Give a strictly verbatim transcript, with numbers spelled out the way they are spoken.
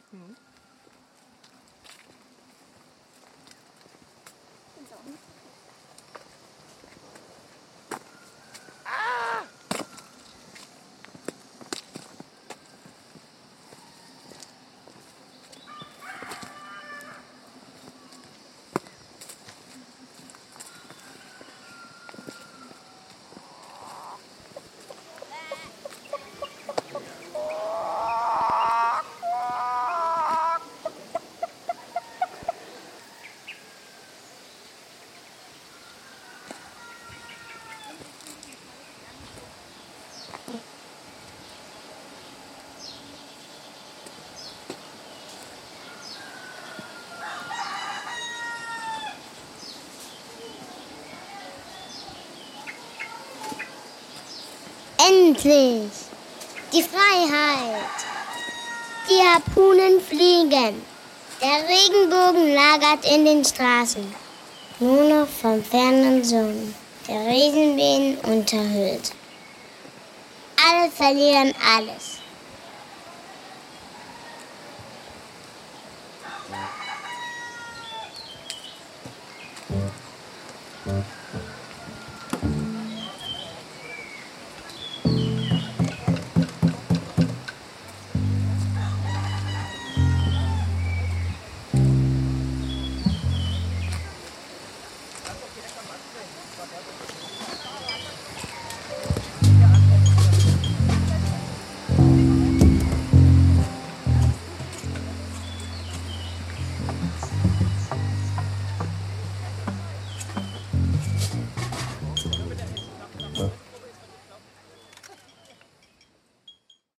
Mhm. Endlich! Die Freiheit! Die Harpunen fliegen! Der Regenbogen lagert in den Straßen. Nur noch vom fernen Sonnen, der Riesenbienen unterhüllt. Alle verlieren alles. Ja.